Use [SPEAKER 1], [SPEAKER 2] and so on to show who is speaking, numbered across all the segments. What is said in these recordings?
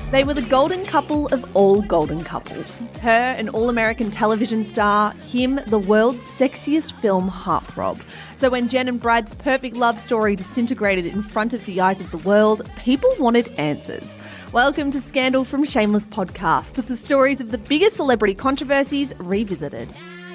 [SPEAKER 1] They were the golden couple of all golden couples. Her, an all-American television star, him, the world's sexiest film heartthrob. So when Jen and Brad's perfect love story disintegrated in front of the eyes of the world, people wanted answers. Welcome to Scandal from Shameless Podcast, the stories of the biggest celebrity controversies revisited.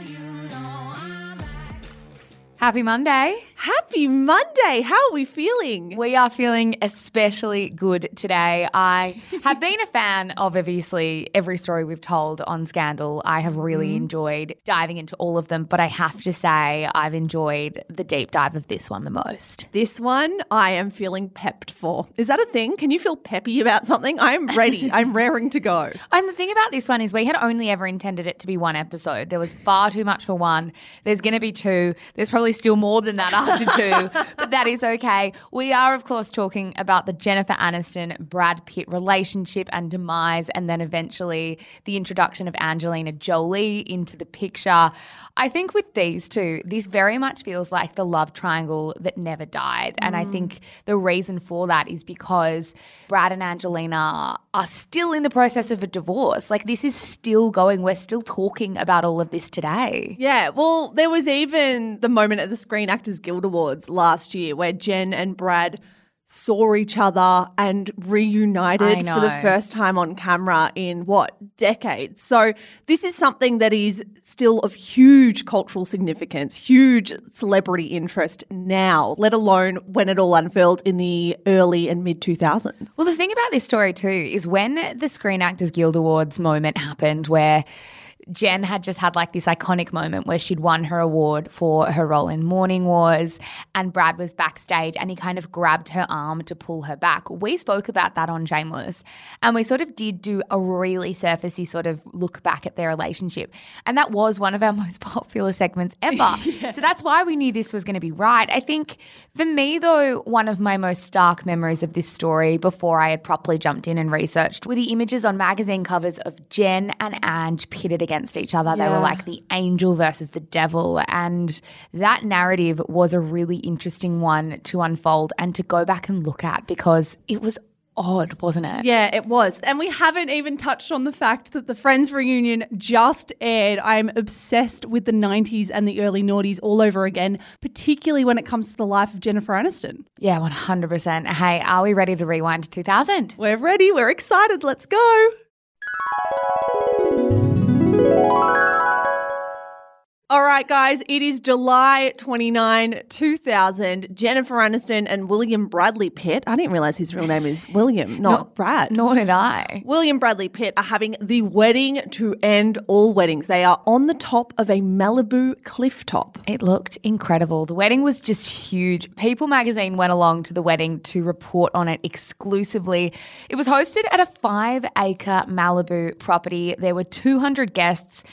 [SPEAKER 2] Happy Monday.
[SPEAKER 1] Happy Monday. How are we feeling?
[SPEAKER 2] We are feeling especially good today. I have been a fan of obviously every story we've told on Scandal. I have really enjoyed diving into all of them, but I have to say I've enjoyed the deep dive of this one the most.
[SPEAKER 1] This one I am feeling pepped for. Is that a thing? Can you feel peppy about something? I'm ready. I'm raring to go.
[SPEAKER 2] And the thing about this one is we had only ever intended it to be one episode. There was far too much for one. There's going to be two. There's probably still more than that after two, but that is okay. We are, of course, talking about the Jennifer Aniston, Brad Pitt relationship and demise, and then eventually the introduction of Angelina Jolie into the picture. I think with these two, this very much feels like the love triangle that never died. And I think the reason for that is because Brad and Angelina are still in the process of a divorce. Like, this is still going. We're still talking about all of this today.
[SPEAKER 1] Yeah, well, there was even the moment at the Screen Actors Guild Awards last year where Jen and Brad saw each other and reunited for the first time on camera in, decades. So this is something that is still of huge cultural significance, huge celebrity interest now, let alone when it all unfurled in the early and mid-2000s.
[SPEAKER 2] Well, the thing about this story too is when the Screen Actors Guild Awards moment happened where Jen had just had like this iconic moment where she'd won her award for her role in Morning Wars, and Brad was backstage and he kind of grabbed her arm to pull her back. We spoke about that on Shameless, and we sort of did do a really surfacey sort of look back at their relationship. And that was one of our most popular segments ever. So that's why we knew this was going to be right. I think for me though, one of my most stark memories of this story before I had properly jumped in and researched were the images on magazine covers of Jen and Ange pitted against each other. They were like the angel versus the devil, and that narrative was a really interesting one to unfold and to go back and look at because it was odd, wasn't it?
[SPEAKER 1] Yeah, it was. And we haven't even touched on the fact that the Friends reunion just aired. I'm obsessed with the 90s and the early noughties all over again, particularly when it comes to the life of Jennifer Aniston.
[SPEAKER 2] Yeah, 100%. Hey, are we ready to rewind to 2000?
[SPEAKER 1] We're ready. We're excited. Let's go. All right, guys, it is July 29, 2000. Jennifer Aniston and William Bradley Pitt, I didn't realise his real name is William, not Brad.
[SPEAKER 2] Nor did I.
[SPEAKER 1] William Bradley Pitt are having the wedding to end all weddings. They are on the top of a Malibu cliff top.
[SPEAKER 2] It looked incredible. The wedding was just huge. People magazine went along to the wedding to report on it exclusively. It was hosted at a 5-acre Malibu property. There were 200 guests,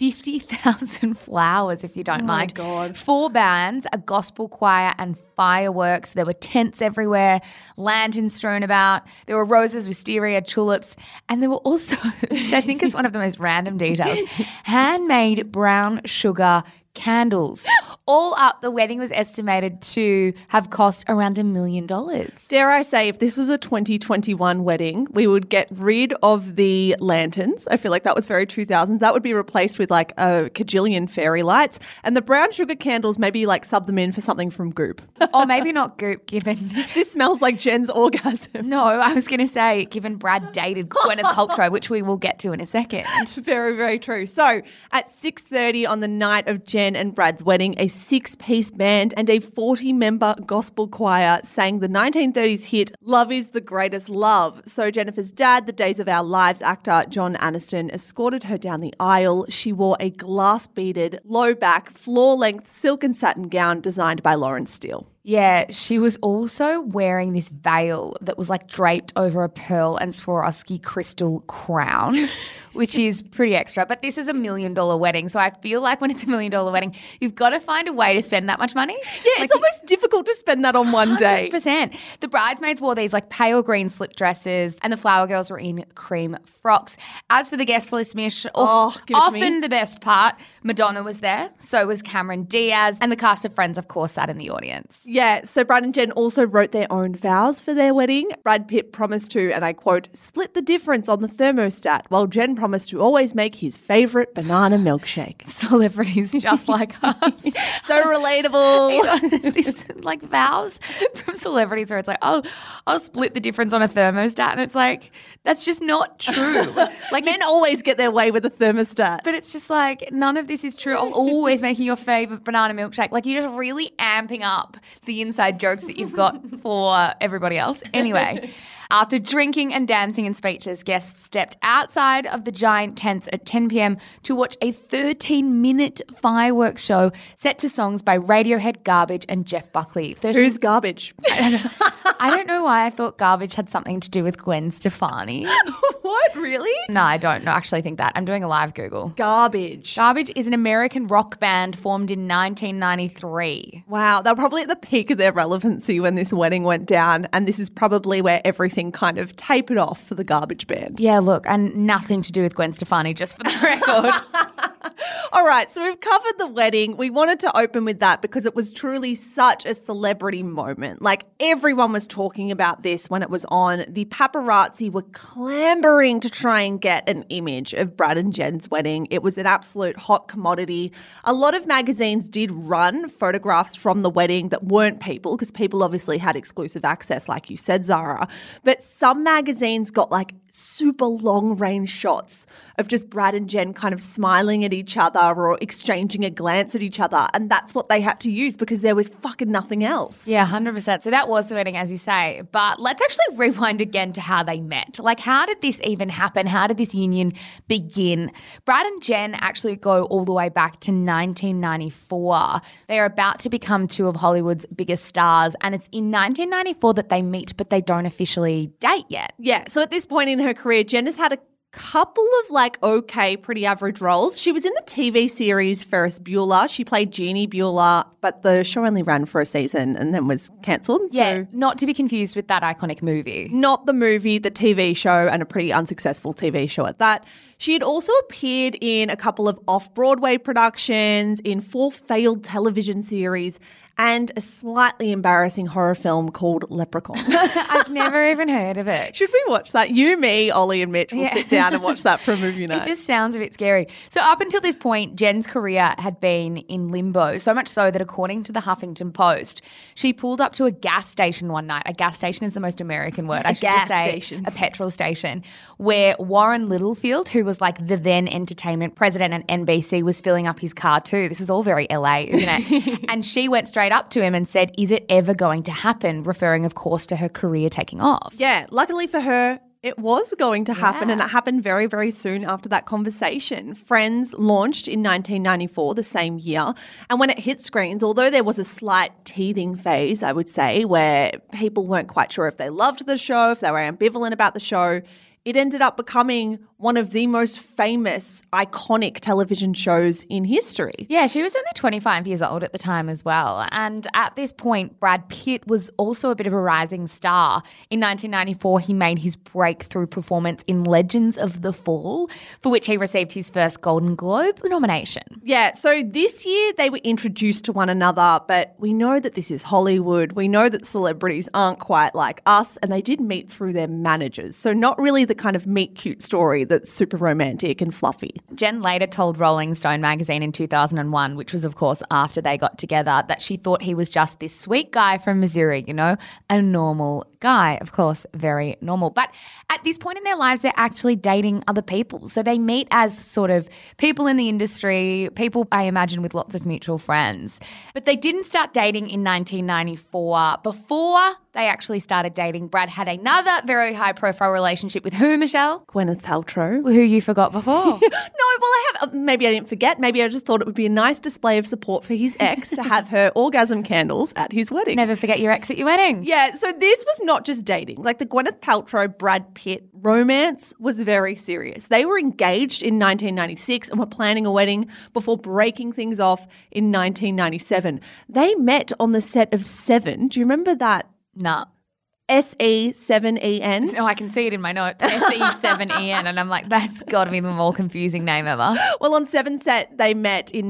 [SPEAKER 2] 50,000 flowers, if you don't mind.
[SPEAKER 1] Oh, my God. 4
[SPEAKER 2] bands, a gospel choir and fireworks. There were tents everywhere, lanterns strewn about. There were roses, wisteria, tulips. And there were also, which I think is one of the most random details, handmade brown sugar candles. All up, the wedding was estimated to have cost around $1 million.
[SPEAKER 1] Dare I say, if this was a 2021 wedding, we would get rid of the lanterns. I feel like that was very 2000s. That would be replaced with like a cajillion fairy lights. And the brown sugar candles, maybe like sub them in for something from Goop.
[SPEAKER 2] Or maybe not Goop, given...
[SPEAKER 1] This smells like Jen's orgasm.
[SPEAKER 2] No, I was going to say, given Brad dated Gwyneth Paltrow, which we will get to in a second.
[SPEAKER 1] Very, very true. So at 6:30 on the night of Jen and Brad's wedding, a 6-piece band and a 40-member gospel choir sang the 1930s hit Love is the Greatest Love. So Jennifer's dad, the Days of Our Lives actor John Aniston, escorted her down the aisle. She wore a glass-beaded, low-back, floor-length silk and satin gown designed by Lawrence Steele.
[SPEAKER 2] Yeah, she was also wearing this veil that was like draped over a pearl and Swarovski crystal crown, which is pretty extra. But this is $1 million wedding. So I feel like when it's $1 million wedding, you've got to find a way to spend that much money.
[SPEAKER 1] Yeah, it's almost difficult to spend that on one day.
[SPEAKER 2] 100%. The bridesmaids wore these like pale green slip dresses and the flower girls were in cream frocks. As for the guest list, Mish, often the best part, Madonna was there. So was Cameron Diaz and the cast of Friends, of course, sat in the audience.
[SPEAKER 1] Yeah, so Brad and Jen also wrote their own vows for their wedding. Brad Pitt promised to, and I quote, split the difference on the thermostat, while Jen promised to always make his favourite banana milkshake.
[SPEAKER 2] Celebrities just like us.
[SPEAKER 1] So relatable.
[SPEAKER 2] These like vows from celebrities where it's like, oh, I'll split the difference on a thermostat. And it's like, that's just not true. Like
[SPEAKER 1] men always get their way with a thermostat.
[SPEAKER 2] But it's just like, none of this is true. I'll always make your favourite banana milkshake. Like you're just really amping up the inside jokes that you've got for everybody else. Anyway, after drinking and dancing and speeches, guests stepped outside of the giant tents at 10 p.m. to watch a 13-minute fireworks show set to songs by Radiohead, Garbage and Jeff Buckley.
[SPEAKER 1] Who's Garbage?
[SPEAKER 2] I don't know why I thought Garbage had something to do with Gwen Stefani.
[SPEAKER 1] What, really?
[SPEAKER 2] No, I don't actually think that. I'm doing a live Google.
[SPEAKER 1] Garbage.
[SPEAKER 2] Garbage is an American rock band formed in 1993.
[SPEAKER 1] Wow, they were probably at the peak of their relevancy when this wedding went down, and this is probably where everything kind of tapered off for the Garbage band.
[SPEAKER 2] Yeah, look, and nothing to do with Gwen Stefani, just for the record.
[SPEAKER 1] All right, so we've covered the wedding. We wanted to open with that because it was truly such a celebrity moment. Like, everyone was talking about this when it was on. The paparazzi were clambering to try and get an image of Brad and Jen's wedding. It was an absolute hot commodity. A lot of magazines did run photographs from the wedding that weren't People, because People obviously had exclusive access, like you said, Zara. But some magazines got like super long-range shots of just Brad and Jen kind of smiling at each other or exchanging a glance at each other. And that's what they had to use because there was fucking nothing else.
[SPEAKER 2] Yeah, 100%. So that was the wedding, as you say. But let's actually rewind again to how they met. Like, how did this even happen? How did this union begin? Brad and Jen actually go all the way back to 1994. They are about to become two of Hollywood's biggest stars. And it's in 1994 that they meet, but they don't officially date yet.
[SPEAKER 1] Yeah. So at this point in her career, Jen has had a couple of like okay, pretty average roles. She was in the TV series Ferris Bueller. She played Jeannie Bueller, but the show only ran for a season and then was cancelled.
[SPEAKER 2] Yeah,
[SPEAKER 1] so
[SPEAKER 2] not to be confused with that iconic movie.
[SPEAKER 1] Not the movie, the TV show, and a pretty unsuccessful TV show at that. She had also appeared in a couple of off-Broadway productions, in 4 failed television series, and a slightly embarrassing horror film called Leprechaun.
[SPEAKER 2] I've never even heard of it.
[SPEAKER 1] Should we watch that? You, me, Ollie and Mitch will sit down and watch that for a movie night.
[SPEAKER 2] It just sounds a bit scary. So up until this point, Jen's career had been in limbo, so much so that according to the Huffington Post, she pulled up to a gas station one night. A gas station is the most American word. I should just say a petrol station, where Warren Littlefield, who was like the then entertainment president at NBC, was filling up his car too. This is all very LA, isn't it? And she went straight up to him and said, "Is it ever going to happen?" Referring, of course, to her career taking off.
[SPEAKER 1] Yeah, luckily for her, it was going to happen, and it happened very, very soon after that conversation. Friends launched in 1994, the same year, and when it hit screens, although there was a slight teething phase, I would say, where people weren't quite sure if they loved the show, if they were ambivalent about the show, it ended up becoming one of the most famous, iconic television shows in history.
[SPEAKER 2] Yeah, she was only 25 years old at the time as well. And at this point, Brad Pitt was also a bit of a rising star. In 1994, he made his breakthrough performance in Legends of the Fall, for which he received his first Golden Globe nomination.
[SPEAKER 1] Yeah, so this year they were introduced to one another, but we know that this is Hollywood. We know that celebrities aren't quite like us, and they did meet through their managers. So not really the kind of meet-cute story that's super romantic and fluffy.
[SPEAKER 2] Jen later told Rolling Stone magazine in 2001, which was, of course, after they got together, that she thought he was just this sweet guy from Missouri, you know, a normal guy. Of course, very normal. But at this point in their lives, they're actually dating other people. So they meet as sort of people in the industry, people, I imagine, with lots of mutual friends. But they didn't start dating in 1994. Before they actually started dating, Brad had another very high-profile relationship with who, Michelle?
[SPEAKER 1] Gwyneth Paltrow.
[SPEAKER 2] Who you forgot before.
[SPEAKER 1] No, well, I have. Maybe I didn't forget. Maybe I just thought it would be a nice display of support for his ex to have her orgasm candles at his wedding.
[SPEAKER 2] Never forget your ex at your wedding.
[SPEAKER 1] Yeah, so this was not just dating. Like the Gwyneth Paltrow, Brad Pitt romance was very serious. They were engaged in 1996 and were planning a wedding before breaking things off in 1997. They met on the set of Seven. Do you remember that?
[SPEAKER 2] No.
[SPEAKER 1] SE7EN.
[SPEAKER 2] Oh, I can see it in my notes. SE7EN. And I'm like, that's got to be the more confusing name ever.
[SPEAKER 1] Well, on 7 Set, they met in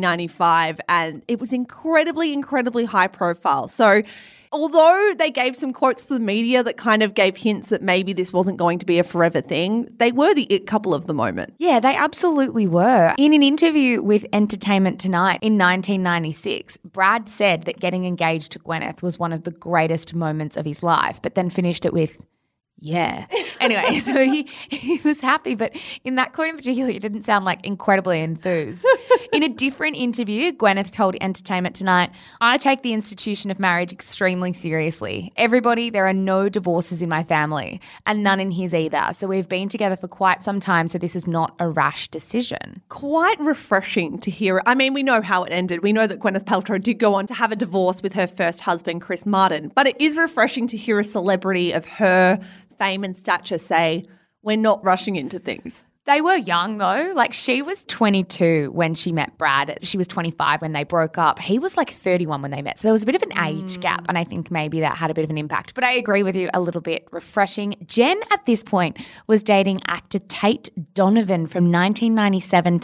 [SPEAKER 1] 1995 and it was incredibly, incredibly high profile. So although they gave some quotes to the media that kind of gave hints that maybe this wasn't going to be a forever thing, they were the it couple of the moment.
[SPEAKER 2] Yeah, they absolutely were. In an interview with Entertainment Tonight in 1996, Brad said that getting engaged to Gwyneth was one of the greatest moments of his life, but then finished it with, yeah. Anyway, so he was happy, but in that quote in particular, he didn't sound like incredibly enthused. In a different interview, Gwyneth told Entertainment Tonight, I take the institution of marriage extremely seriously. Everybody, there are no divorces in my family and none in his either. So we've been together for quite some time, so this is not a rash decision.
[SPEAKER 1] Quite refreshing to hear. I mean, we know how it ended. We know that Gwyneth Paltrow did go on to have a divorce with her first husband, Chris Martin, but it is refreshing to hear a celebrity of her fame and stature say, we're not rushing into things.
[SPEAKER 2] They were young though. Like she was 22 when she met Brad. She was 25 when they broke up. He was like 31 when they met. So there was a bit of an age gap and I think maybe that had a bit of an impact. But I agree with you, a little bit refreshing. Jen at this point was dating actor Tate Donovan from 1997 to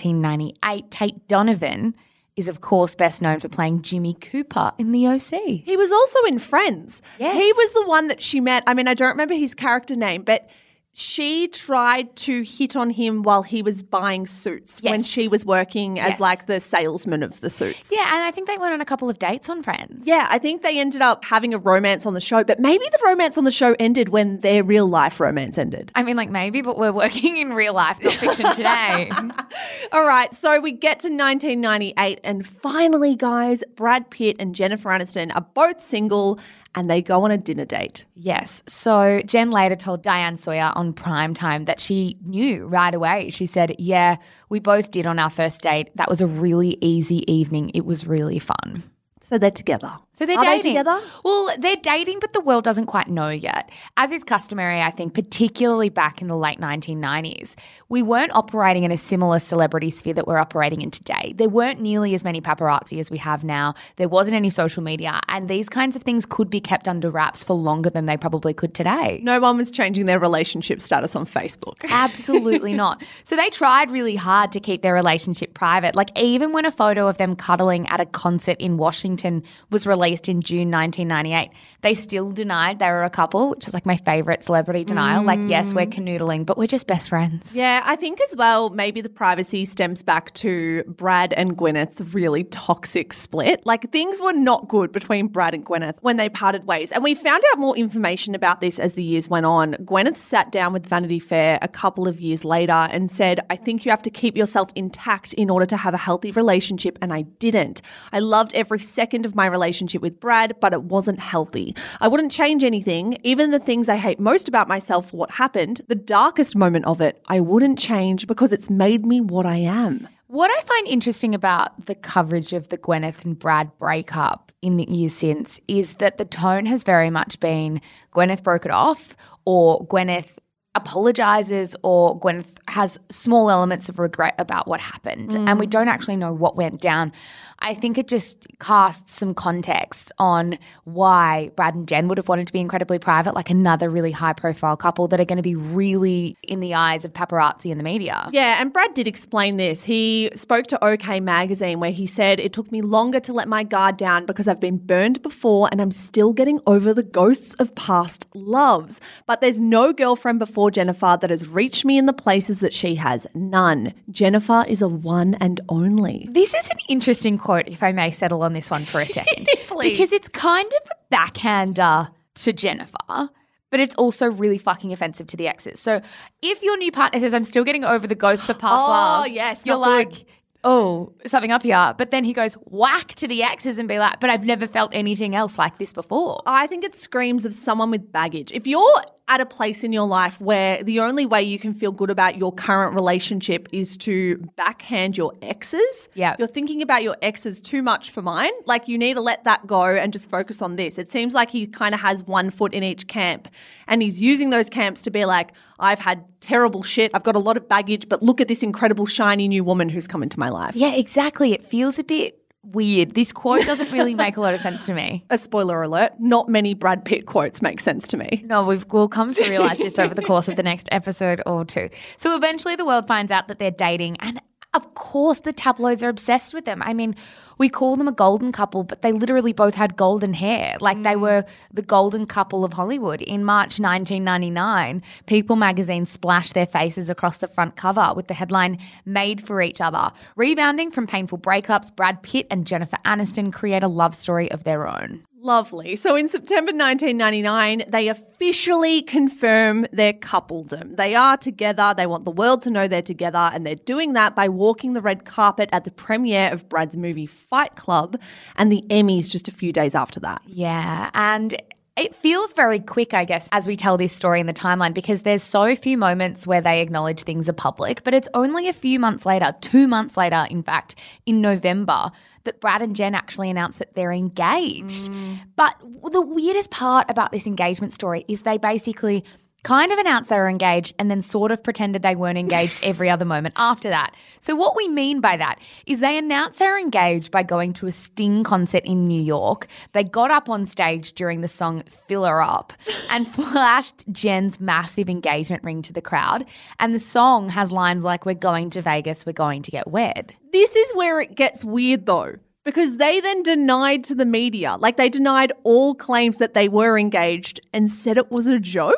[SPEAKER 2] 1998. Tate Donovan is, of course, best known for playing Jimmy Cooper in The OC.
[SPEAKER 1] He was also in Friends.
[SPEAKER 2] Yes.
[SPEAKER 1] He was the one that she met. I mean, I don't remember his character name, but she tried to hit on him while he was buying suits when she was working as like the salesman of the suits.
[SPEAKER 2] Yeah, and I think they went on a couple of dates on Friends.
[SPEAKER 1] Yeah, I think they ended up having a romance on the show, but maybe the romance on the show ended when their real life romance ended.
[SPEAKER 2] I mean, like maybe, but we're working in real life, not fiction today.
[SPEAKER 1] All right, so we get to 1998 and finally, guys, Brad Pitt and Jennifer Aniston are both single and they go on a dinner date.
[SPEAKER 2] Yes. So Jen later told Diane Sawyer on Primetime that she knew right away. She said, yeah, we both did on our first date. That was a really easy evening. It was really fun.
[SPEAKER 1] So they're together.
[SPEAKER 2] So they're
[SPEAKER 1] dating.
[SPEAKER 2] Are
[SPEAKER 1] they together?
[SPEAKER 2] Well, they're dating, but the world doesn't quite know yet. As is customary, I think, particularly back in the late 1990s, we weren't operating in a similar celebrity sphere that we're operating in today. There weren't nearly as many paparazzi as we have now. There wasn't any social media, and these kinds of things could be kept under wraps for longer than they probably could today.
[SPEAKER 1] No one was changing their relationship status on Facebook.
[SPEAKER 2] Absolutely not. So they tried really hard to keep their relationship private. Like even when a photo of them cuddling at a concert in Washington was released in June 1998, they still denied they were a couple, which is like my favourite celebrity denial. Like, yes, we're canoodling, but we're just best friends.
[SPEAKER 1] Yeah, I think as well, maybe the privacy stems back to Brad and Gwyneth's really toxic split. Like things were not good between Brad and Gwyneth when they parted ways. And we found out more information about this as the years went on. Gwyneth sat down with Vanity Fair a couple of years later and said, I think you have to keep yourself intact in order to have a healthy relationship. And I didn't. I loved every second of my relationship with Brad, but it wasn't healthy. I wouldn't change anything. Even the things I hate most about myself, what happened, the darkest moment of it, I wouldn't change because it's made me what I am.
[SPEAKER 2] What I find interesting about the coverage of the Gwyneth and Brad breakup in the years since is that the tone has very much been Gwyneth broke it off or Gwyneth apologises or Gwyneth has small elements of regret about what happened and we don't actually know what went down. I think it just casts some context on why Brad and Jen would have wanted to be incredibly private, like another really high-profile couple that are going to be really in the eyes of paparazzi and the media.
[SPEAKER 1] Yeah, and Brad did explain this. He spoke to OK Magazine where he said, it took me longer to let my guard down because I've been burned before and I'm still getting over the ghosts of past loves. But there's no girlfriend before Jennifer that has reached me in the places that she has. None. Jennifer is a one and only.
[SPEAKER 2] This is an interesting quote, if I may settle on this one for a second. Because it's kind of a backhander to Jennifer, but it's also really fucking offensive to the exes. So if your new partner says, I'm still getting over the ghosts of past love,
[SPEAKER 1] yes,
[SPEAKER 2] you're like, oh, something up here. But then he goes whack to the exes and be like, but I've never felt anything else like this before.
[SPEAKER 1] I think it screams of someone with baggage. If you're at a place in your life where the only way you can feel good about your current relationship is to backhand your exes, you're thinking about your exes too much for mine. Like you need to let that go and just focus on this. It seems like he kind of has one foot in each camp and he's using those camps to be like, I've had terrible shit. I've got a lot of baggage, but look at this incredible shiny new woman who's come into my life.
[SPEAKER 2] Yeah, exactly. It feels a bit weird. This quote doesn't really make a lot of sense to me.
[SPEAKER 1] A spoiler alert, not many Brad Pitt quotes make sense to me.
[SPEAKER 2] No, we'll come to realise this over the course of the next episode or two. So eventually the world finds out that they're dating, and of course the tabloids are obsessed with them. I mean, we call them a golden couple, but they literally both had golden hair. Like they were the golden couple of Hollywood. In March 1999, People magazine splashed their faces across the front cover with the headline, "Made for Each Other." Rebounding from painful breakups, Brad Pitt and Jennifer Aniston create a love story of their own.
[SPEAKER 1] Lovely. So in September 1999, they officially confirm their coupledom. They are together. They want the world to know they're together, and they're doing that by walking the red carpet at the premiere of Brad's movie Fight Club and the Emmys just a few days after that.
[SPEAKER 2] Yeah, and it feels very quick, I guess, as we tell this story in the timeline, because there's so few moments where they acknowledge things are public, but it's only a few months later, 2 months later, in fact, in November, that Brad and Jen actually announced that they're engaged. But the weirdest part about this engagement story is they basically kind of announced they were engaged and then sort of pretended they weren't engaged every other moment after that. So what we mean by that is they announced they were engaged by going to a Sting concert in New York. They got up on stage during the song Fill Her Up and flashed Jen's massive engagement ring to the crowd. And the song has lines like, "We're going to Vegas, we're going to get wed."
[SPEAKER 1] This is where it gets weird though, because they then denied to the media, like they denied all claims that they were engaged and said it was a joke.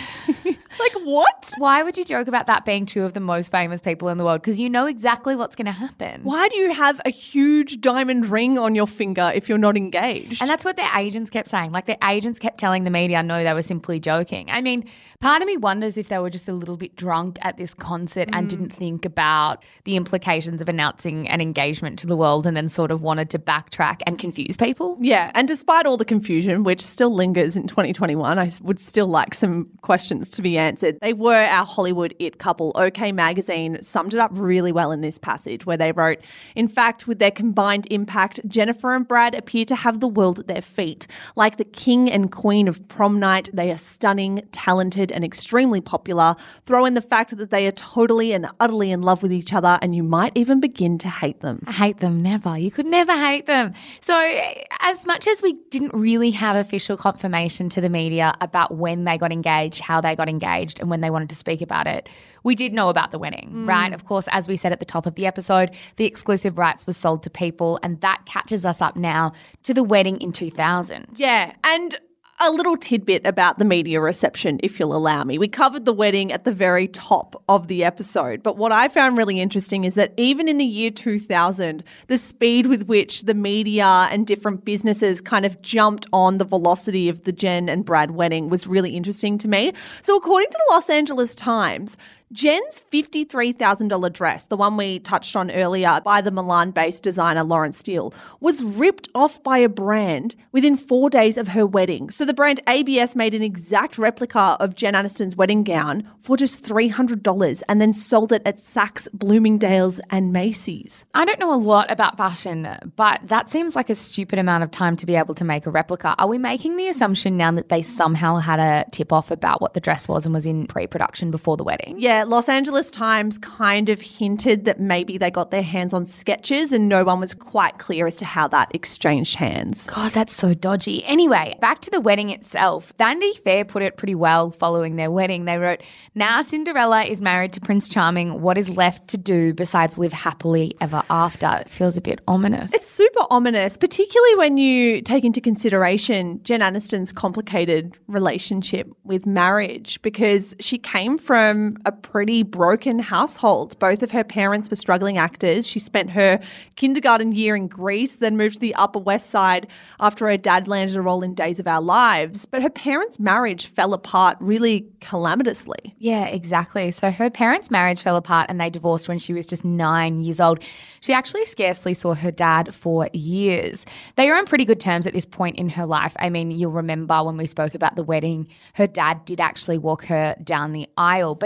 [SPEAKER 1] Like what?
[SPEAKER 2] Why would you joke about that being two of the most famous people in the world? Because you know exactly what's going to happen.
[SPEAKER 1] Why do you have a huge diamond ring on your finger if you're not engaged?
[SPEAKER 2] And that's what their agents kept saying. Like their agents kept telling the media, no, they were simply joking. I mean, part of me wonders if they were just a little bit drunk at this concert and didn't think about the implications of announcing an engagement to the world and then sort of wanted to backtrack and confuse people.
[SPEAKER 1] Yeah, and despite all the confusion, which still lingers in 2021, I would still like some questions to be answered. They were our Hollywood it couple. OK Magazine summed it up really well in this passage where they wrote, "In fact, with their combined impact, Jennifer and Brad appear to have the world at their feet. Like the king and queen of prom night, they are stunning, talented and extremely popular. Throw in the fact that they are totally and utterly in love with each other and you might even begin to hate them."
[SPEAKER 2] I hate them, never. You could never hate them. So as much as we didn't really have official confirmation to the media about when they got engaged, how they got engaged and when they wanted to speak about it, we did know about the wedding, right? Of course, as we said at the top of the episode, the exclusive rights was sold to People, and that catches us up now to the wedding in 2000.
[SPEAKER 1] Yeah, and a little tidbit about the media reception, if you'll allow me. We covered the wedding at the very top of the episode, but what I found really interesting is that even in the year 2000, the speed with which the media and different businesses kind of jumped on the velocity of the Jen and Brad wedding was really interesting to me. So according to the Los Angeles Times, Jen's $53,000 dress, the one we touched on earlier by the Milan-based designer Lawrence Steele, was ripped off by a brand within 4 days of her wedding. So the brand ABS made an exact replica of Jen Aniston's wedding gown for just $300 and then sold it at Saks, Bloomingdale's and Macy's.
[SPEAKER 2] I don't know a lot about fashion, but that seems like a stupid amount of time to be able to make a replica. Are we making the assumption now that they somehow had a tip-off about what the dress was and was in pre-production before the wedding?
[SPEAKER 1] Yeah, Los Angeles Times kind of hinted that maybe they got their hands on sketches and no one was quite clear as to how that exchanged hands.
[SPEAKER 2] God, that's so dodgy. Anyway, back to the wedding itself. Vanity Fair put it pretty well following their wedding. They wrote, "Now Cinderella is married to Prince Charming. What is left to do besides live happily ever after?" It feels a bit ominous.
[SPEAKER 1] It's super ominous, particularly when you take into consideration Jen Aniston's complicated relationship with marriage, because she came from a pretty broken household. Both of her parents were struggling actors. She spent her kindergarten year in Greece, then moved to the Upper West Side after her dad landed a role in Days of Our Lives. But her parents' marriage fell apart really calamitously.
[SPEAKER 2] Yeah, exactly. So her parents' marriage fell apart and they divorced when she was just 9 years old. She actually scarcely saw her dad for years. They are on pretty good terms at this point in her life. I mean, you'll remember when we spoke about the wedding, her dad did actually walk her down the aisle, but she did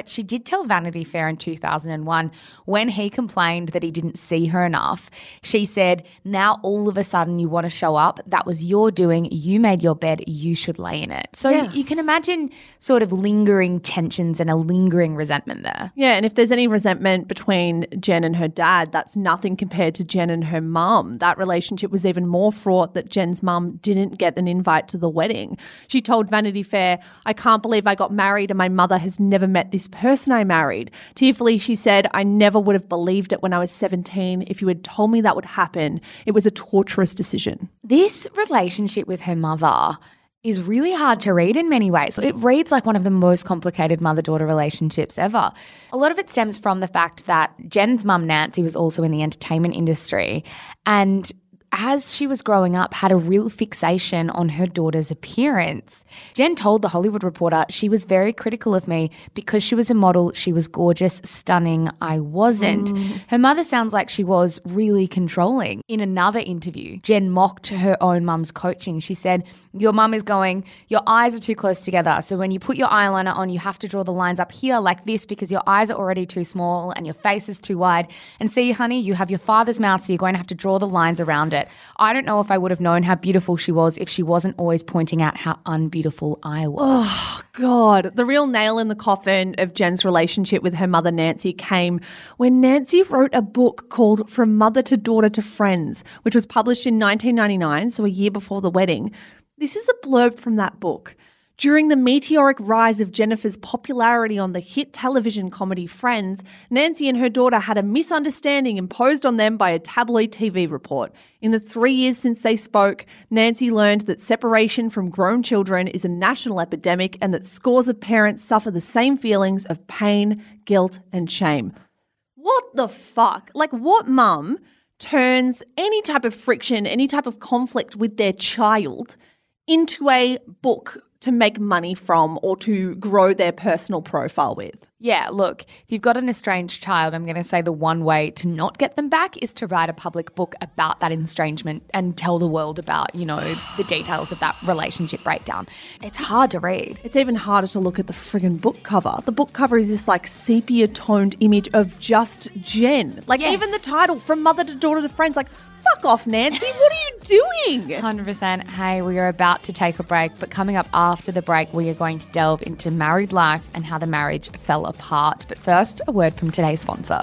[SPEAKER 2] tell Vanity Fair in 2001 when he complained that he didn't see her enough, she said, now all of a sudden you want to show up. That was your doing. You made your bed. You should lay in it. So you can imagine sort of lingering tensions and a lingering resentment there.
[SPEAKER 1] Yeah, and if there's any resentment between Jen and her dad, that's nothing compared to Jen and her mum. That relationship was even more fraught that Jen's mum didn't get an invite to the wedding. She told Vanity Fair, I can't believe I got married and my mother has never met this person I married. Tearfully, she said, I never would have believed it when I was 17. If you had told me that would happen, it was a torturous decision.
[SPEAKER 2] This relationship with her mother is really hard to read in many ways. It reads like one of the most complicated mother-daughter relationships ever. A lot of it stems from the fact that Jen's mum, Nancy, was also in the entertainment industry, and as she was growing up, had a real fixation on her daughter's appearance. Jen told The Hollywood Reporter, she was very critical of me because she was a model. She was gorgeous, stunning. I wasn't. Her mother sounds like she was really controlling. In another interview, Jen mocked her own mum's coaching. She said, your mum is going, your eyes are too close together. So when you put your eyeliner on, you have to draw the lines up here like this because your eyes are already too small and your face is too wide. And see, honey, you have your father's mouth, so you're going to have to draw the lines around it. I don't know if I would have known how beautiful she was if she wasn't always pointing out how unbeautiful I was.
[SPEAKER 1] Oh, God. The real nail in the coffin of Jen's relationship with her mother, Nancy, came when Nancy wrote a book called From Mother to Daughter to Friends, which was published in 1999, so a year before the wedding. This is a blurb from that book. During the meteoric rise of Jennifer's popularity on the hit television comedy Friends, Nancy and her daughter had a misunderstanding imposed on them by a tabloid TV report. In the 3 years since they spoke, Nancy learned that separation from grown children is a national epidemic and that scores of parents suffer the same feelings of pain, guilt, and shame. What the fuck? Like, what mum turns any type of friction, any type of conflict with their child into a book to make money from or to grow their personal profile with?
[SPEAKER 2] Yeah, look, if you've got an estranged child, I'm going to say the one way to not get them back is to write a public book about that estrangement and tell the world about, you know, the details of that relationship breakdown. It's hard to read.
[SPEAKER 1] It's even harder to look at the friggin' book cover. The book cover is this like sepia-toned image of just Jen. Like even the title, From Mother to Daughter to Friends, like, fuck off, Nancy. What are you doing?
[SPEAKER 2] 100%. Hey, we are about to take a break, but coming up after the break, we are going to delve into married life and how the marriage fell apart. But first, a word from today's sponsor.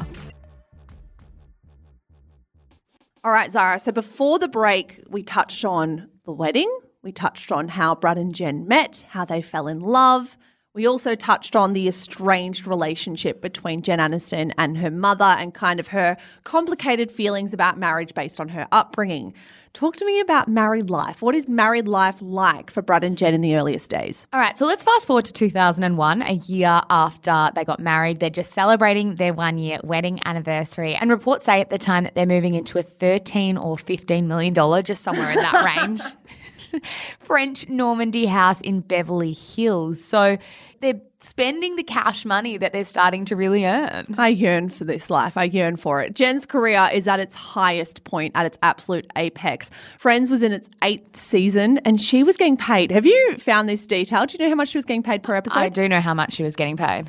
[SPEAKER 1] All right, Zara. So before the break, we touched on the wedding. We touched on how Brad and Jen met, how they fell in love. We also touched on the estranged relationship between Jen Aniston and her mother and kind of her complicated feelings about marriage based on her upbringing. Talk to me about married life. What is married life like for Brad and Jen in the earliest days?
[SPEAKER 2] All right, so let's fast forward to 2001, a year after they got married. They're just celebrating their 1-year wedding anniversary. And reports say at the time that they're moving into a $13 or $15 million, just somewhere in that range, French Normandy house in Beverly Hills. So they're spending the cash money that they're starting to really earn.
[SPEAKER 1] I yearn for this life. I yearn for it. Jen's career is at its highest point, at its absolute apex. Friends was in its 8th season and she was getting paid. Have you found this detail? Do you know how much she was getting paid per episode?
[SPEAKER 2] I do know how much she was getting paid.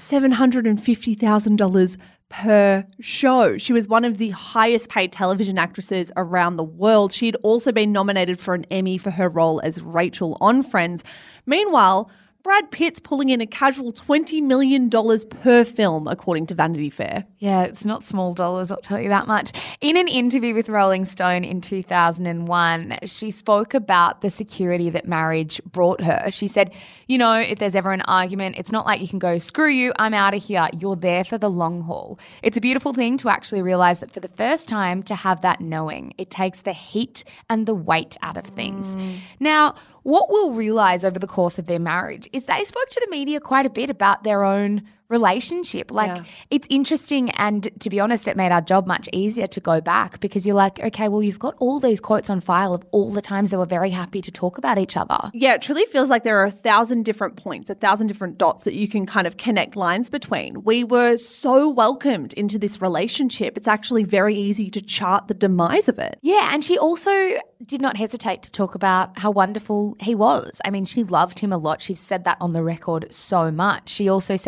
[SPEAKER 1] $750,000 per show. She was one of the highest paid television actresses around the world. She had also been nominated for an Emmy for her role as Rachel on Friends. Meanwhile, Brad Pitt's pulling in a casual $20 million per film, according to Vanity Fair.
[SPEAKER 2] Yeah, it's not small dollars, I'll tell you that much. In an interview with Rolling Stone in 2001, she spoke about the security that marriage brought her. She said, you know, if there's ever an argument, it's not like you can go, screw you, I'm out of here. You're there for the long haul. It's a beautiful thing to actually realize that for the first time to have that knowing. It takes the heat and the weight out of things. Now, what we'll realize over the course of their marriage is they spoke to the media quite a bit about their own relationship. It's interesting, and to be honest, it made our job much easier to go back because you're like, okay, well, you've got all these quotes on file of all the times they were very happy to talk about each other.
[SPEAKER 1] Yeah, it truly feels like there are 1,000 different points, 1,000 different dots that you can kind of connect lines between. We were so welcomed into this relationship. It's actually very easy to chart the demise of it.
[SPEAKER 2] Yeah, and she also did not hesitate to talk about how wonderful he was. I mean, she loved him a lot. She's said that on the record so much. She also said in this same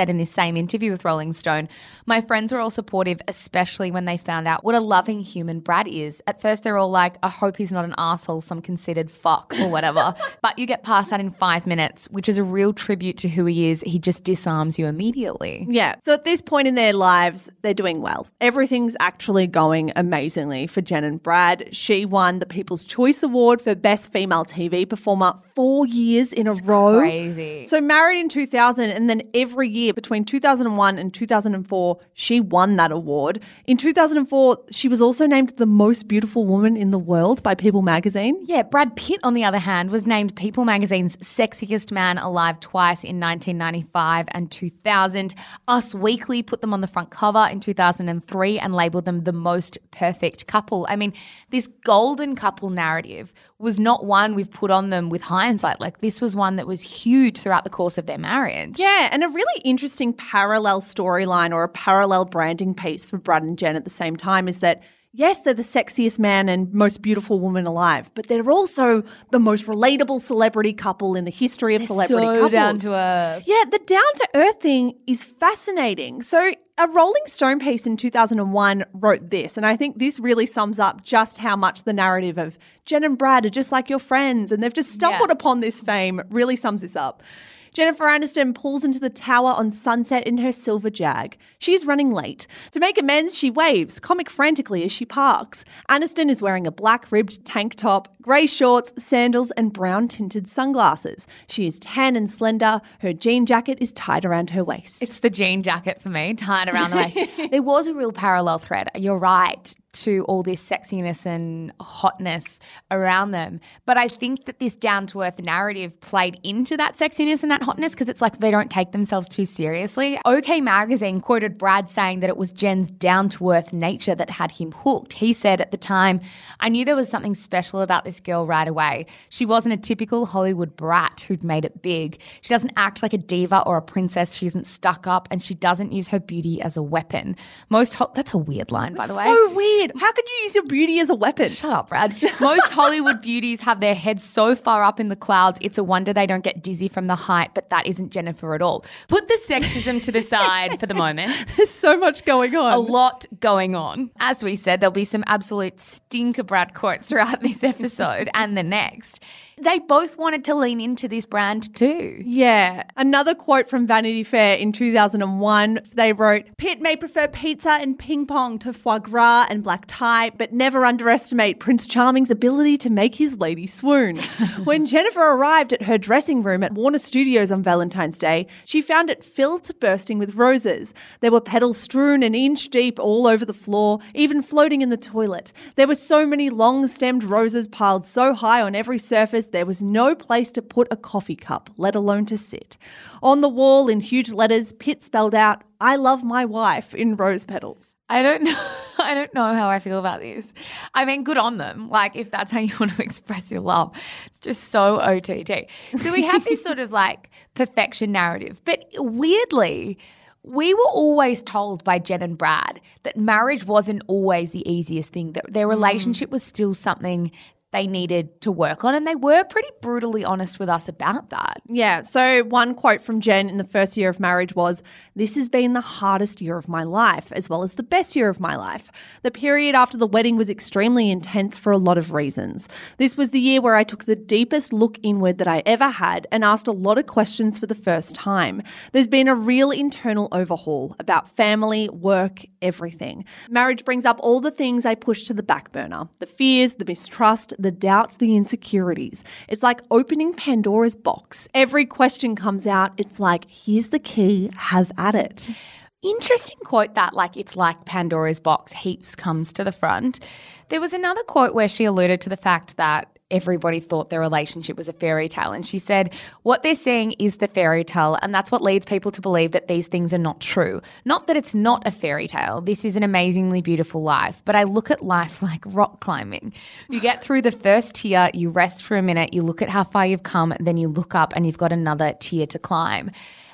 [SPEAKER 2] same interview with Rolling Stone, "My friends were all supportive, especially when they found out what a loving human Brad is. At first they're all like, I hope he's not an asshole, some considered fuck or whatever. But you get past that in 5 minutes, which is a real tribute to who he is. He just disarms you immediately."
[SPEAKER 1] Yeah. So at this point in their lives, they're doing well. Everything's actually going amazingly for Jen and Brad. She won the People's Choice Award for Best Female TV Performer 4 years in a row.
[SPEAKER 2] Crazy.
[SPEAKER 1] So married in 2000, and then every year between 2001 and 2004, she won that award. In 2004, she was also named the most beautiful woman in the world by People magazine.
[SPEAKER 2] Yeah, Brad Pitt, on the other hand, was named People magazine's sexiest man alive twice in 1995 and 2000. Us Weekly put them on the front cover in 2003 and labelled them the most perfect couple. I mean, this golden couple narrative was not one we've put on them with hindsight. Like, this was one that was huge throughout the course of their marriage.
[SPEAKER 1] Yeah, and a really interesting parallel storyline or a parallel branding piece for Brad and Jen at the same time is that, yes, they're the sexiest man and most beautiful woman alive, but they're also the most relatable celebrity couple in the history of celebrity couples.
[SPEAKER 2] So down to earth.
[SPEAKER 1] Yeah, the down to earth thing is fascinating. So a Rolling Stone piece in 2001 wrote this, and I think this really sums up just how much the narrative of Jen and Brad are just like your friends and they've just stumbled upon this fame really sums this up. Jennifer Aniston pulls into the tower on Sunset in her silver Jag. She's running late. To make amends, she waves, comic frantically as she parks. Aniston is wearing a black-ribbed tank top, grey shorts, sandals and brown-tinted sunglasses. She is tan and slender. Her jean jacket is tied around her waist.
[SPEAKER 2] It's the jean jacket for me, tied around the waist. There was a real parallel thread, you're right, to all this sexiness and hotness around them. But I think that this down-to-earth narrative played into that sexiness and that hotness because it's like they don't take themselves too seriously. OK Magazine quoted Brad saying that it was Jen's down-to-earth nature that had him hooked. He said at the time, "I knew there was something special about this girl right away. She wasn't a typical Hollywood brat who'd made it big. She doesn't act like a diva or a princess. She isn't stuck up and she doesn't use her beauty as a weapon." That's a weird line, by the way.
[SPEAKER 1] So weird. How could you use your beauty as a weapon?
[SPEAKER 2] Shut up, Brad. Most Hollywood beauties have their heads so far up in the clouds, it's a wonder they don't get dizzy from the height, but that isn't Jennifer at all. Put the sexism to the side for the moment.
[SPEAKER 1] There's so much going on.
[SPEAKER 2] A lot going on. As we said, there'll be some absolute stinker Brad quotes throughout this episode and the next. They both wanted to lean into this brand too.
[SPEAKER 1] Yeah. Another quote from Vanity Fair in 2001, they wrote, "Pitt may prefer pizza and ping pong to foie gras and black tie, but never underestimate Prince Charming's ability to make his lady swoon." When Jennifer arrived at her dressing room at Warner Studios on Valentine's Day, she found it filled to bursting with roses. There were petals strewn an inch deep all over the floor, even floating in the toilet. There were so many long-stemmed roses piled so high on every surface there was no place to put a coffee cup, let alone to sit. On the wall in huge letters, Pitt spelled out, "I love my wife," in rose petals.
[SPEAKER 2] I don't know how I feel about this. I mean, good on them. Like, if that's how you want to express your love. It's just so OTT. So we have this sort of like perfection narrative. But weirdly, we were always told by Jen and Brad that marriage wasn't always the easiest thing, that their relationship was still something they needed to work on, and they were pretty brutally honest with us about that.
[SPEAKER 1] Yeah, so one quote from Jen in the first year of marriage was, "This has been the hardest year of my life, as well as the best year of my life. The period after the wedding was extremely intense for a lot of reasons. This was the year where I took the deepest look inward that I ever had and asked a lot of questions for the first time. There's been a real internal overhaul about family, work, everything. Marriage brings up all the things I pushed to the back burner, the fears, the mistrust, the doubts, the insecurities. It's like opening Pandora's box. Every question comes out. It's like, here's the key, have at it."
[SPEAKER 2] Interesting quote that, like, it's like Pandora's box, heaps comes to the front. There was another quote where she alluded to the fact that everybody thought their relationship was a fairy tale. And she said, "What they're seeing is the fairy tale, and that's what leads people to believe that these things are not true. Not that it's not a fairy tale. This is an amazingly beautiful life. But I look at life like rock climbing. You get through the first tier, you rest for a minute, you look at how far you've come, then you look up and you've got another tier to climb.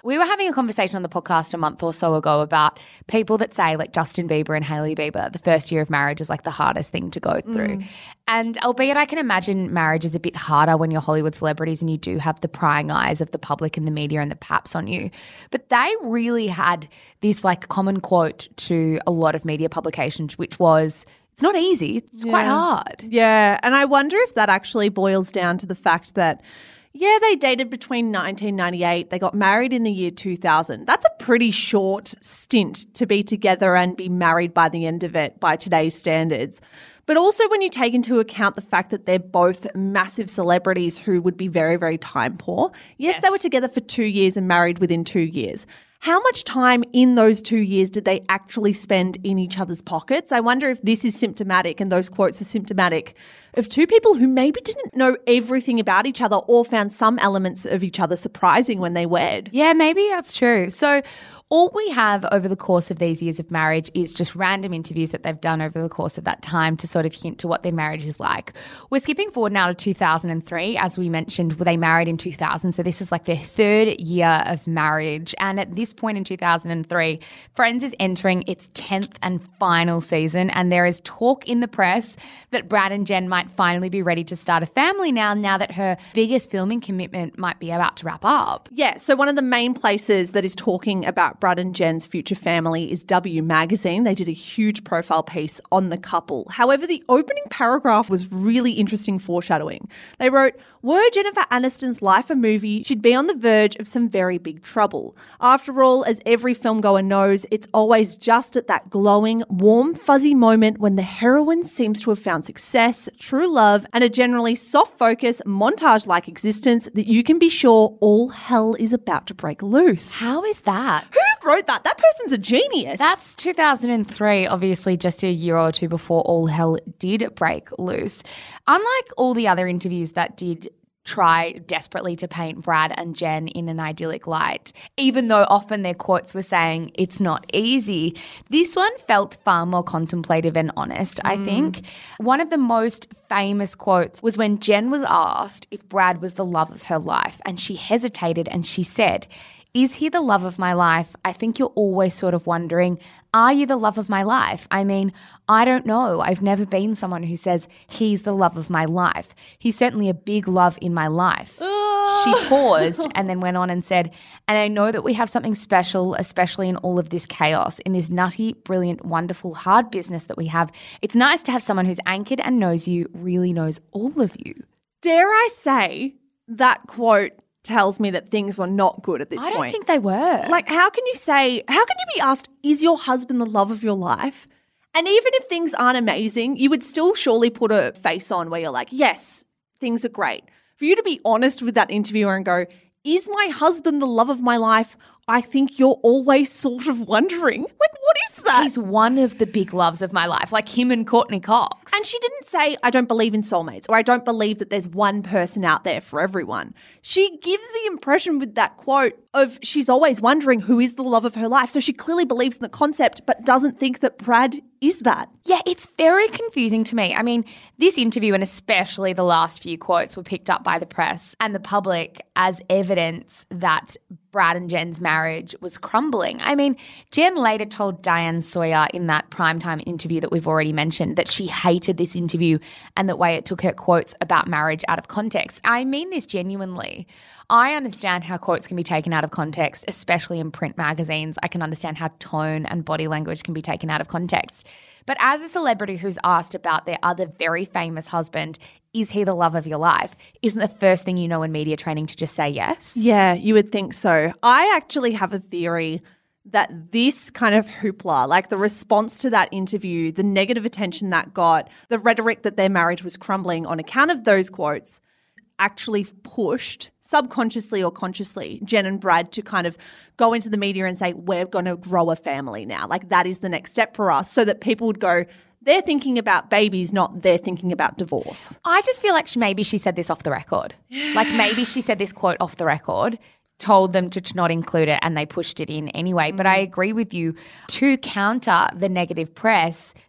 [SPEAKER 2] We were having a conversation on the podcast a month or so ago about people that say, like Justin Bieber and Hailey Bieber, the first year of marriage is like the hardest thing to go through. And albeit I can imagine marriage is a bit harder when you're Hollywood celebrities and you do have the prying eyes of the public and the media and the paps on you. But they really had this like common quote to a lot of media publications, which was, it's not easy. It's quite hard.
[SPEAKER 1] Yeah. And I wonder if that actually boils down to the fact that, yeah, they dated between 1998. They got married in the year 2000. That's a pretty short stint to be together and be married by the end of it by today's standards. But also when you take into account the fact that they're both massive celebrities who would be very, very time poor. Yes, they were together for 2 years and married within 2 years. How much time in those 2 years did they actually spend in each other's pockets? I wonder if this is symptomatic and those quotes are symptomatic of two people who maybe didn't know everything about each other or found some elements of each other surprising when they wed.
[SPEAKER 2] Yeah, maybe that's true. So all we have over the course of these years of marriage is just random interviews that they've done over the course of that time to sort of hint to what their marriage is like. We're skipping forward now to 2003. As we mentioned, they married in 2000. So this is like their third year of marriage. And at this point in 2003, Friends is entering its 10th and final season. And there is talk in the press that Brad and Jen might finally be ready to start a family now that her biggest filming commitment might be about to wrap up.
[SPEAKER 1] Yeah, so one of the main places that is talking about Brad and Jen's future family is W Magazine. They did a huge profile piece on the couple. However, the opening paragraph was really interesting foreshadowing. They wrote, were Jennifer Aniston's life a movie, she'd be on the verge of some very big trouble. After all, as every filmgoer knows, it's always just at that glowing, warm, fuzzy moment when the heroine seems to have found success, true love, and a generally soft focus, montage-like existence that you can be sure all hell is about to break loose.
[SPEAKER 2] How is that?
[SPEAKER 1] Who wrote that? That person's a genius.
[SPEAKER 2] That's 2003, obviously just a year or two before all hell did break loose. Unlike all the other interviews that did try desperately to paint Brad and Jen in an idyllic light, even though often their quotes were saying it's not easy. This one felt far more contemplative and honest, I think. One of the most famous quotes was when Jen was asked if Brad was the love of her life, and she hesitated and she said, is he the love of my life? I think you're always sort of wondering, are you the love of my life? I mean, I don't know. I've never been someone who says he's the love of my life. He's certainly a big love in my life. She paused and then went on and said, and I know that we have something special, especially in all of this chaos, in this nutty, brilliant, wonderful, hard business that we have. It's nice to have someone who's anchored and knows you, really knows all of you.
[SPEAKER 1] Dare I say that quote tells me that things were not good at this point.
[SPEAKER 2] I don't think they were.
[SPEAKER 1] Like, how can you be asked, is your husband the love of your life? And even if things aren't amazing, you would still surely put a face on where you're like, yes, things are great. For you to be honest with that interviewer and go, is my husband the love of my life? I think you're always sort of wondering, like, what is that?
[SPEAKER 2] He's one of the big loves of my life, like him and Courtney Cox.
[SPEAKER 1] And she didn't say, I don't believe in soulmates, or I don't believe that there's one person out there for everyone. She gives the impression with that quote of she's always wondering who is the love of her life. So she clearly believes in the concept, but doesn't think that Brad is that.
[SPEAKER 2] Yeah, it's very confusing to me. I mean, this interview and especially the last few quotes were picked up by the press and the public as evidence that Brad and Jen's marriage was crumbling. I mean, Jen later told Diane Sawyer in that primetime interview that we've already mentioned that she hated this interview and the way it took her quotes about marriage out of context. I mean this genuinely. I understand how quotes can be taken out of context, especially in print magazines. I can understand how tone and body language can be taken out of context. But as a celebrity who's asked about their other very famous husband, is he the love of your life? Isn't the first thing you know in media training to just say yes?
[SPEAKER 1] Yeah, you would think so. I actually have a theory that this kind of hoopla, like the response to that interview, the negative attention that got, the rhetoric that their marriage was crumbling on account of those quotes, actually pushed subconsciously or consciously Jen and Brad to kind of go into the media and say, we're going to grow a family now. Like that is the next step for us, so that people would go, they're thinking about babies, not they're thinking about divorce.
[SPEAKER 2] I just feel like maybe she said this off the record. Like maybe she said this quote off the record, told them to not include it and they pushed it in anyway. But I agree with you. To counter the negative press,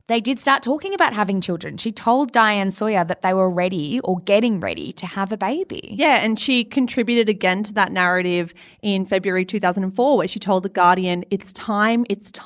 [SPEAKER 2] they did start talking about having children. She told Diane Sawyer that they were ready or getting ready to have a baby.
[SPEAKER 1] Yeah, and she contributed again to that narrative in February 2004 where she told The Guardian, it's time.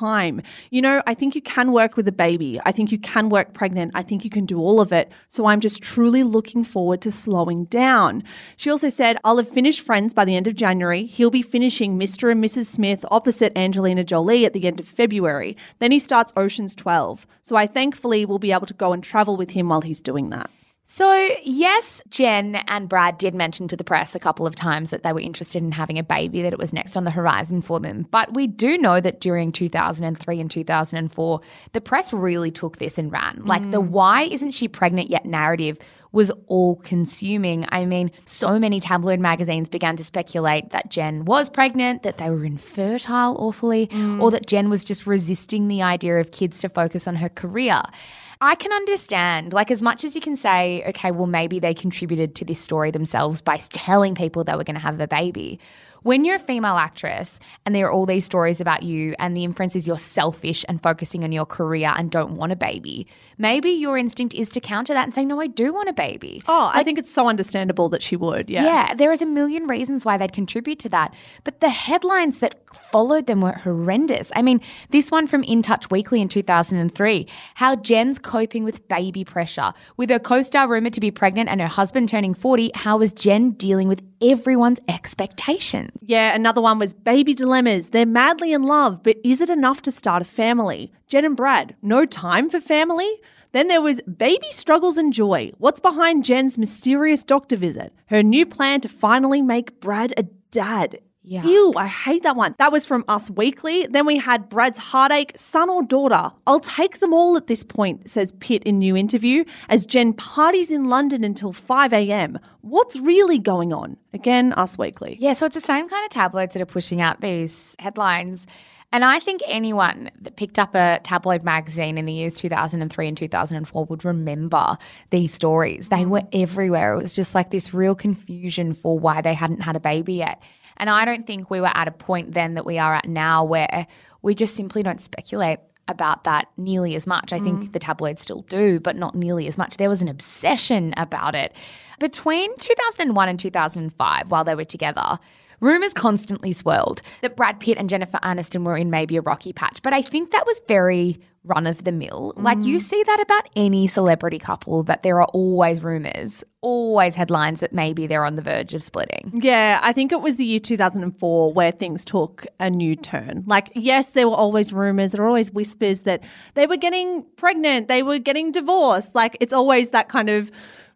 [SPEAKER 1] You know, I think you can work with a baby. I think you can work pregnant. I think you can do all of it. So I'm just truly looking forward to slowing down. She also said, I'll have finished Friends by the end of January. He'll be finishing Mr. and Mrs. Smith opposite Angelina Jolie at the end of February. Then he starts Ocean's 12. So I thankfully will be able to go and travel with him while he's doing that.
[SPEAKER 2] So, yes, Jen and Brad did mention to the press a couple of times that they were interested in having a baby, that it was next on the horizon for them. But we do know that during 2003 and 2004, the press really took this and ran. Like the why isn't she pregnant yet narrative was all-consuming. I mean, so many tabloid magazines began to speculate that Jen was pregnant, that they were infertile awfully, or that Jen was just resisting the idea of kids to focus on her career. I can understand, like, as much as you can say, okay, well, maybe they contributed to this story themselves by telling people they were going to have a baby. When you're a female actress and there are all these stories about you and the inference is you're selfish and focusing on your career and don't want a baby, maybe your instinct is to counter that and say, no, I do want a baby.
[SPEAKER 1] Oh, I think it's so understandable that she would, yeah.
[SPEAKER 2] Yeah, there is a million reasons why they'd contribute to that. But the headlines that followed them were horrendous. I mean, this one from In Touch Weekly in 2003, how Jen's coping with baby pressure. With her co-star rumoured to be pregnant and her husband turning 40, how was Jen dealing with everyone's expectations?
[SPEAKER 1] Yeah, another one was baby dilemmas. They're madly in love, but is it enough to start a family? Jen and Brad, no time for family? Then there was baby struggles and joy. What's behind Jen's mysterious doctor visit? Her new plan to finally make Brad a dad.
[SPEAKER 2] Yeah.
[SPEAKER 1] Ew, I hate that one. That was from Us Weekly. Then we had Brad's heartache, son or daughter. I'll take them all at this point, says Pitt in new interview, as Jen parties in London until 5 a.m. What's really going on? Again, Us Weekly.
[SPEAKER 2] Yeah, so it's the same kind of tabloids that are pushing out these headlines. And I think anyone that picked up a tabloid magazine in the years 2003 and 2004 would remember these stories. They were everywhere. It was just like this real confusion for why they hadn't had a baby yet. And I don't think we were at a point then that we are at now where we just simply don't speculate about that nearly as much. I think the tabloids still do, but not nearly as much. There was an obsession about it. Between 2001 and 2005, while they were together, rumours constantly swirled that Brad Pitt and Jennifer Aniston were in maybe a rocky patch. But I think that was very run-of-the-mill. Like you see that about any celebrity couple, that there are always rumours, always headlines that maybe they're on the verge of splitting.
[SPEAKER 1] Yeah, I think it was the year 2004 where things took a new turn. Like, yes, there were always rumours, there were always whispers that they were getting pregnant, they were getting divorced. Like, it's always that kind of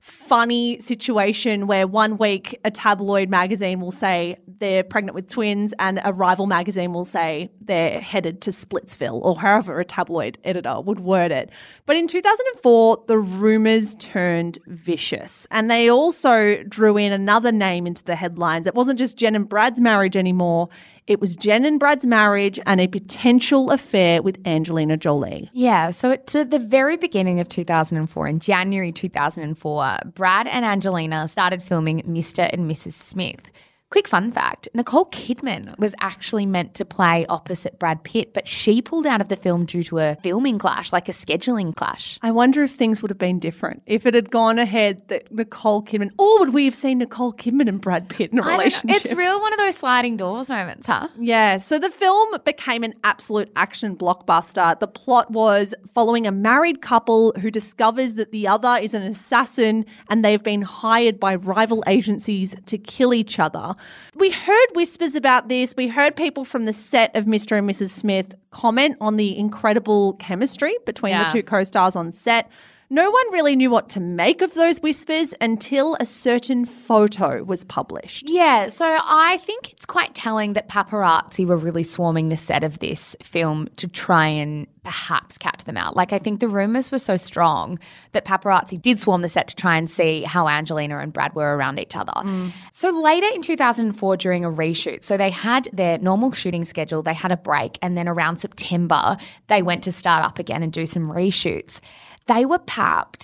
[SPEAKER 1] funny situation where one week a tabloid magazine will say they're pregnant with twins and a rival magazine will say they're headed to Splitsville, or however a tabloid editor would word it. But in 2004, the rumours turned vicious, and they also drew in another name into the headlines. It wasn't just Jen and Brad's marriage anymore. It was Jen and Brad's marriage and a potential affair with Angelina Jolie.
[SPEAKER 2] Yeah, so to the very beginning of 2004, in January 2004, Brad and Angelina started filming Mr. and Mrs. Smith. Quick fun fact, Nicole Kidman was actually meant to play opposite Brad Pitt, but she pulled out of the film due to a filming clash, like a scheduling clash.
[SPEAKER 1] I wonder if things would have been different if it had gone ahead that Nicole Kidman, or would we have seen Nicole Kidman and Brad Pitt in a relationship?
[SPEAKER 2] It's real one of those sliding doors moments, huh?
[SPEAKER 1] Yeah, so the film became an absolute action blockbuster. The plot was following a married couple who discovers that the other is an assassin and they've been hired by rival agencies to kill each other. We heard whispers about this. We heard people from the set of Mr. and Mrs. Smith comment on the incredible chemistry between the two co-stars on set. No one really knew what to make of those whispers until a certain photo was published.
[SPEAKER 2] Yeah, so I think it's quite telling that paparazzi were really swarming the set of this film to try and perhaps catch them out. Like, I think the rumours were so strong that paparazzi did swarm the set to try and see how Angelina and Brad were around each other. So later in 2004, during a reshoot, so they had their normal shooting schedule, they had a break, and then around September, they went to start up again and do some reshoots. They were papped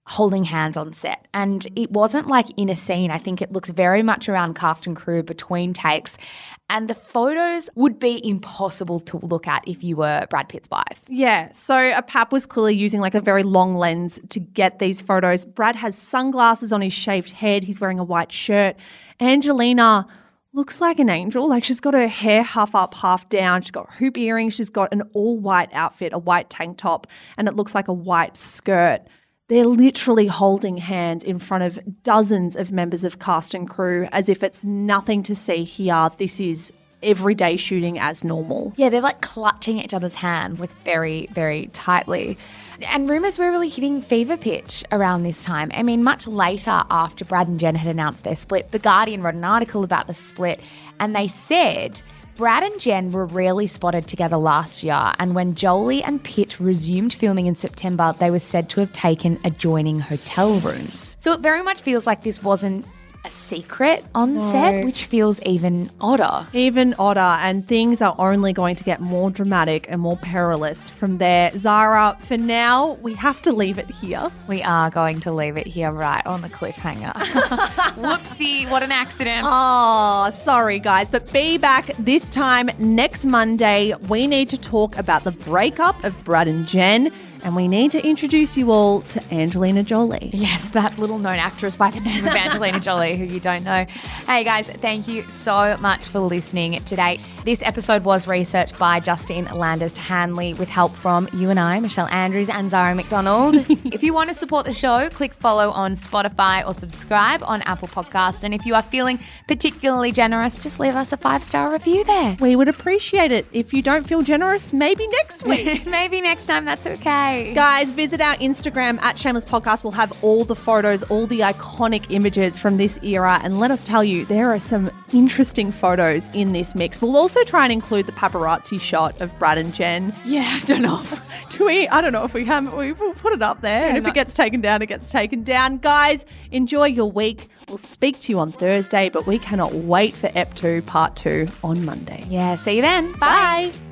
[SPEAKER 2] holding hands on set. And it wasn't like in a scene. I think it looks very much around cast and crew between takes. And the photos would be impossible to look at if you were Brad Pitt's wife.
[SPEAKER 1] Yeah, so a pap was clearly using like a very long lens to get these photos. Brad has sunglasses on his shaved head. He's wearing a white shirt. Angelina looks like an angel. Like she's got her hair half up, half down. She's got hoop earrings. She's got an all-white outfit, a white tank top, and it looks like a white skirt. They're literally holding hands in front of dozens of members of cast and crew as if it's nothing to see here. This is everyday shooting as normal.
[SPEAKER 2] Yeah, they're like clutching each other's hands like very, very tightly. And rumours were really hitting fever pitch around this time. I mean, much later after Brad and Jen had announced their split, The Guardian wrote an article about the split and they said Brad and Jen were rarely spotted together last year, and when Jolie and Pitt resumed filming in September, they were said to have taken adjoining hotel rooms. So it very much feels like this wasn't a secret on set, which feels even odder.
[SPEAKER 1] Even odder, and things are only going to get more dramatic and more perilous from there. Zara, for now, we have to leave it here.
[SPEAKER 2] We are going to leave it here right on the cliffhanger. Whoopsie, what an accident.
[SPEAKER 1] Oh, sorry guys, but be back this time next Monday. We need to talk about the breakup of Brad and Jen. And we need to introduce you all to Angelina Jolie.
[SPEAKER 2] Yes, that little known actress by the name of Angelina Jolie, who you don't know. Hey guys, thank you so much for listening today. This episode was researched by Justine Landis-Hanley with help from you and I, Michelle Andrews and Zara McDonald. If you want to support the show, click follow on Spotify or subscribe on Apple Podcasts. And if you are feeling particularly generous, just leave us a 5-star review there.
[SPEAKER 1] We would appreciate it. If you don't feel generous, maybe next week.
[SPEAKER 2] Maybe next time, that's okay.
[SPEAKER 1] Guys, visit our Instagram at Shameless Podcast. We'll have all the photos, all the iconic images from this era. And let us tell you, there are some interesting photos in this mix. We'll also try and include the paparazzi shot of Brad and Jen.
[SPEAKER 2] Yeah, I don't know.
[SPEAKER 1] Do we? I don't know if we have. We'll put it up there. Yeah, and if it gets taken down, it gets taken down. Guys, enjoy your week. We'll speak to you on Thursday, but we cannot wait for Ep 2 Part 2 on Monday.
[SPEAKER 2] Yeah, see you then. Bye.
[SPEAKER 1] Bye.